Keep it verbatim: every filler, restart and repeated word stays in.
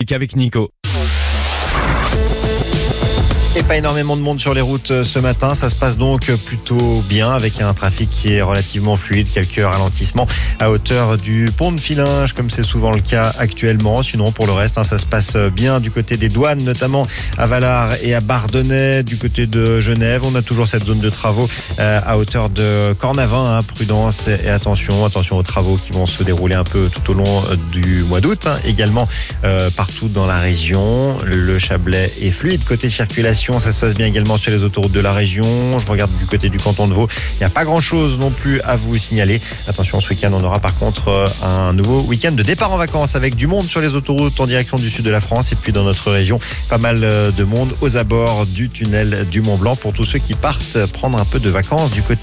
Avec Nico. Et pas énormément de monde sur les routes ce matin. Ça se passe donc plutôt bien avec un trafic qui est relativement fluide. Quelques ralentissements à hauteur du pont de Filinge, comme c'est souvent le cas actuellement. Sinon, pour le reste, hein, ça se passe bien du côté des douanes, notamment à Valard et à Bardonnay. Du côté de Genève, on a toujours cette zone de travaux euh, à hauteur de Cornavin. Hein. Prudence et attention. Attention aux travaux qui vont se dérouler un peu tout au long du mois d'août. Hein. Également euh, partout dans la région. Le Chablais est fluide. Côté circulation, ça se passe bien également sur les autoroutes de la région. Je regarde du côté du canton de Vaud. Il n'y a pas grand-chose non plus à vous signaler. Attention, ce week-end, on aura par contre un nouveau week-end de départ en vacances avec du monde sur les autoroutes en direction du sud de la France. Et puis dans notre région, pas mal de monde aux abords du tunnel du Mont Blanc pour tous ceux qui partent prendre un peu de vacances du côté